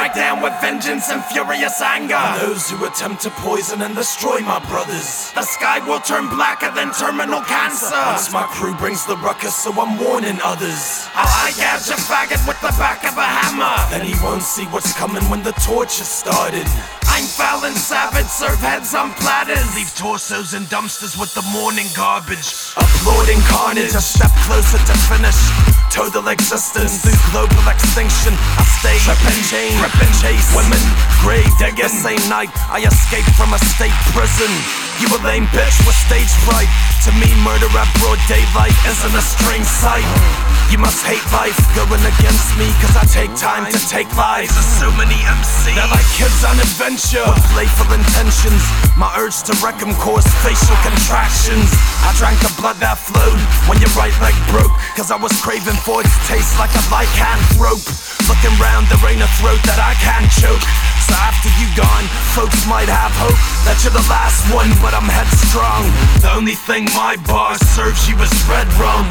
strike down with vengeance and furious anger on those who attempt to poison and destroy my brothers. The sky will turn blacker than terminal cancer once my crew brings the ruckus, so I'm warning others. How I gouge a faggot with the back of a hammer, then he won't see what's coming when the torch is started. I'm foul and savage, serve heads on platters, leave torsos in dumpsters with the morning garbage. Applauding carnage, a step closer to finish total existence through global extinction. I stay trippin' chain, rippin' chase women, grave digging. The same night I escaped from a state prison. You a lame bitch with stage fright. To me, murder at broad daylight isn't a strange sight. You must hate life going against me, cause I take time to take lives. There's so many MCs, they're like kids on adventure with playful intentions. My urge to wreck them caused facial contractions. I drank the blood that flowed when your right leg broke, cause I was craving for its taste like a lycanthrope. Looking round, there ain't a throat that I can't choke. So after you gone, folks might have hope that you're the last one, but I'm headstrong. The only thing my bar serves you is red rum.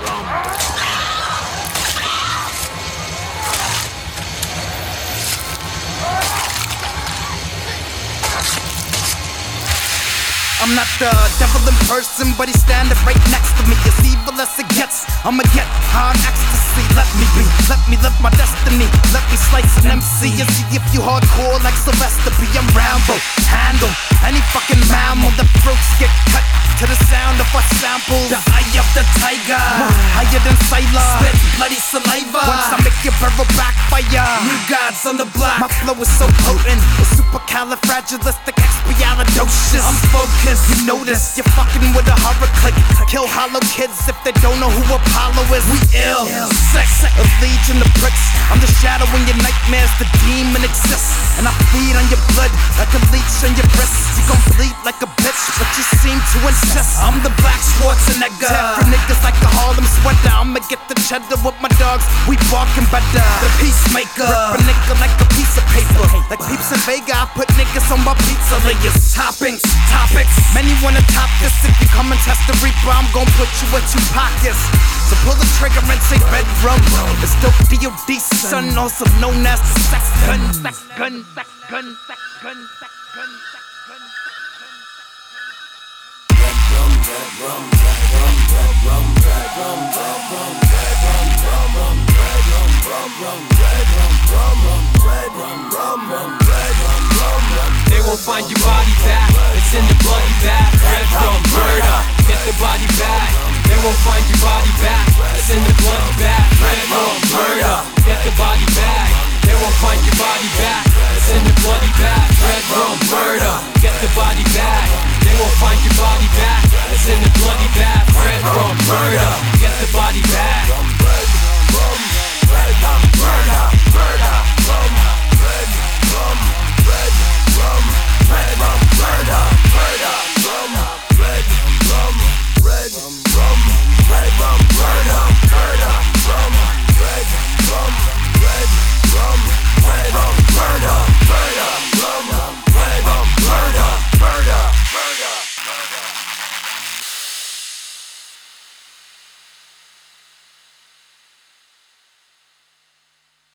I'm not the devil in person, but he's standing right next to me. As evil as it gets, I'ma get hard ecstasy. Let me be, let me live my destiny. Let me slice an MC and see if you hardcore like Sylvester B. I'm Rambo, handle any fucking mammal. The throats get cut to the sound of our samples. The eye of the tiger, higher than Sylar. Spit bloody saliva once I make your barrel backfire. New gods on the block, my flow is so potent. It's supercalifragilisticexpialidocious. I'm focused. You notice you're fucking with a horror clique. Kill hollow kids if they don't know who Apollo is. We ill, sex, a legion of bricks. I'm the shadow in your nightmares, the demon exists. And I feed on your blood like a leech on your wrists. You gon' bleed like a bitch, but you seem to insist. I'm the Black Schwarzenegger, tear for niggas like a Harlem sweater. I'ma get the cheddar with my dogs, we barking better. The peacemaker, rip a nigga like a piece of paper. Like Peeps in Vega, I put niggas on my pizza layers. Toppings, topics. Many wanna top this. If you come and test the reaper, I'm gon' put you with two pockets. So pull the trigger and say red rum. It's still D.O.D. son, also known as the sex gun. Sex gun, sex gun, sex gun, sex gun, sex gun. Red rum, red rum, red rum, red rum, red rum, red rum, red rum, red rum, red rum, rum, rum, red rum, rum, rum, red rum, rum, rum, red rum, rum, rum. They won't find your body back. It's in the bloody bag. Red rum, murder. Get the body back. They won't find your body back. It's in the bloody bag. Red rum, murder. Get the body back. They won't find your body back. It's in the